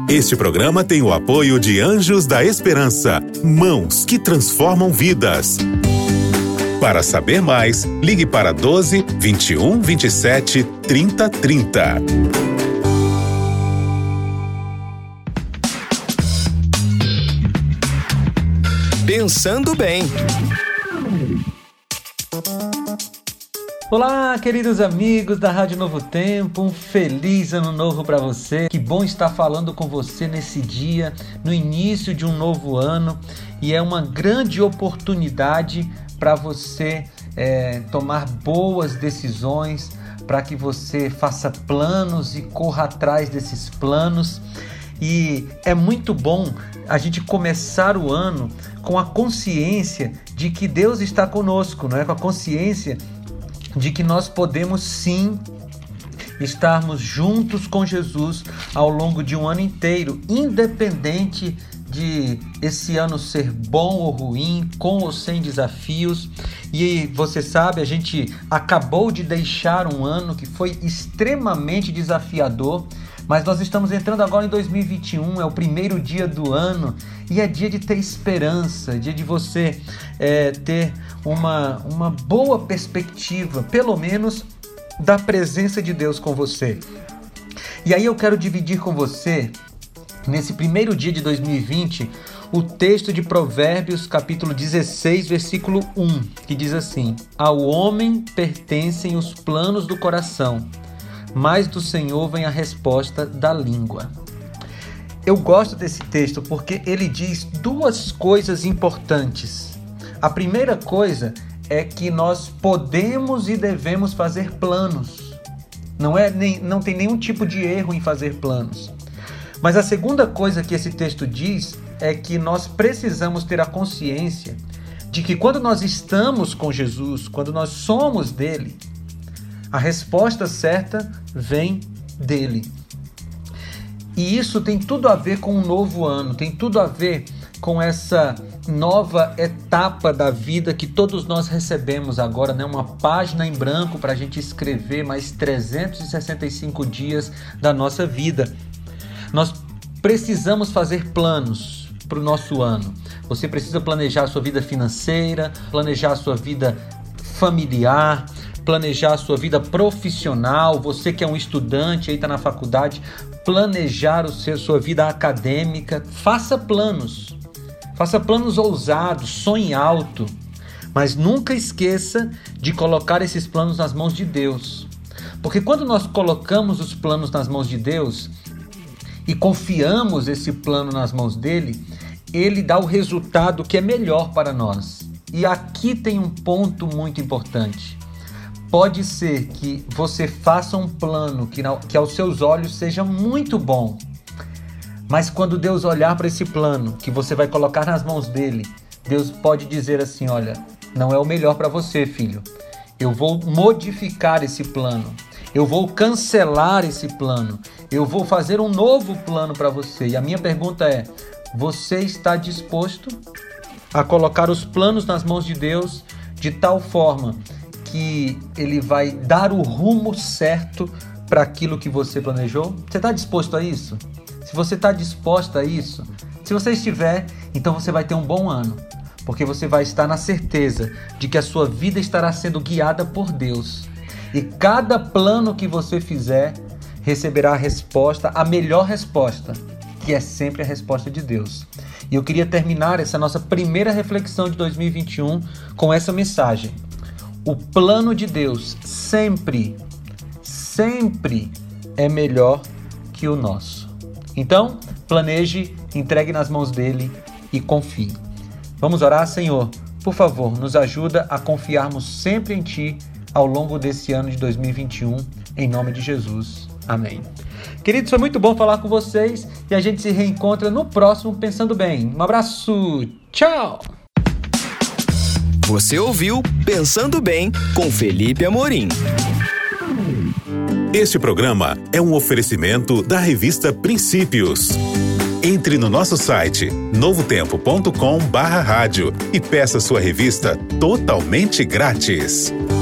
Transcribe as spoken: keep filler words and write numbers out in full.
Este programa tem o apoio de Anjos da Esperança, mãos que transformam vidas. Para saber mais, ligue para doze, vinte e um, vinte e sete, trinta, trinta. Pensando bem. Olá, queridos amigos da Rádio Novo Tempo, um feliz ano novo para você. Que bom estar falando com você nesse dia, no início de um novo ano, e é uma grande oportunidade para você é, tomar boas decisões, para que você faça planos e corra atrás desses planos. E é muito bom a gente começar o ano com a consciência de que Deus está conosco, não é? Com a consciência de que nós podemos sim estarmos juntos com Jesus ao longo de um ano inteiro, independente de esse ano ser bom ou ruim, com ou sem desafios. E você sabe, a gente acabou de deixar um ano que foi extremamente desafiador, mas nós estamos entrando agora em dois mil e vinte e um, é o primeiro dia do ano e é dia de ter esperança, dia de você é, ter uma, uma boa perspectiva, pelo menos da presença de Deus com você. E aí eu quero dividir com você, nesse primeiro dia de dois mil e vinte, o texto de Provérbios, capítulo dezesseis, versículo um, que diz assim: ao homem pertencem os planos do coração, mas do Senhor vem a resposta da língua. Eu gosto desse texto porque ele diz duas coisas importantes. A primeira coisa é que nós podemos e devemos fazer planos. Não, é, nem, não tem nenhum tipo de erro em fazer planos. Mas a segunda coisa que esse texto diz é que nós precisamos ter a consciência de que quando nós estamos com Jesus, quando nós somos dele, a resposta certa vem dele. E isso tem tudo a ver com um novo ano, tem tudo a ver com essa nova etapa da vida que todos nós recebemos agora, né? Uma página em branco para a gente escrever mais trezentos e sessenta e cinco dias da nossa vida. Nós precisamos fazer planos para o nosso ano. Você precisa planejar a sua vida financeira, planejar a sua vida familiar, planejar a sua vida profissional. Você que é um estudante, aí está na faculdade, planejar o seu, sua vida acadêmica. Faça planos. Faça planos ousados, sonhe alto. Mas nunca esqueça de colocar esses planos nas mãos de Deus. Porque quando nós colocamos os planos nas mãos de Deus e confiamos esse plano nas mãos dele, ele dá o resultado que é melhor para nós. E aqui tem um ponto muito importante. Pode ser que você faça um plano que, que aos seus olhos seja muito bom, mas quando Deus olhar para esse plano que você vai colocar nas mãos dele, Deus pode dizer assim: olha, não é o melhor para você, filho. Eu vou modificar esse plano. Eu vou cancelar esse plano. Eu vou fazer um novo plano para você. E a minha pergunta é: você está disposto a colocar os planos nas mãos de Deus de tal forma que ele vai dar o rumo certo para aquilo que você planejou? Você está disposto a isso? Se você está disposto a isso, se você estiver, então você vai ter um bom ano, porque você vai estar na certeza de que a sua vida estará sendo guiada por Deus. E cada plano que você fizer receberá a resposta, a melhor resposta, que é sempre a resposta de Deus. E eu queria terminar essa nossa primeira reflexão de dois mil e vinte e um com essa mensagem. O plano de Deus sempre, sempre é melhor que o nosso. Então, planeje, entregue nas mãos dele e confie. Vamos orar? Senhor, por favor, nos ajuda a confiarmos sempre em Ti ao longo desse ano de dois mil e vinte e um, em nome de Jesus. Amém. Queridos, foi muito bom falar com vocês e a gente se reencontra no próximo Pensando Bem. Um abraço, tchau! Você ouviu Pensando Bem com Felipe Amorim. Este programa é um oferecimento da revista Princípios. Entre no nosso site novo tempo ponto com barra rádio e peça sua revista totalmente grátis.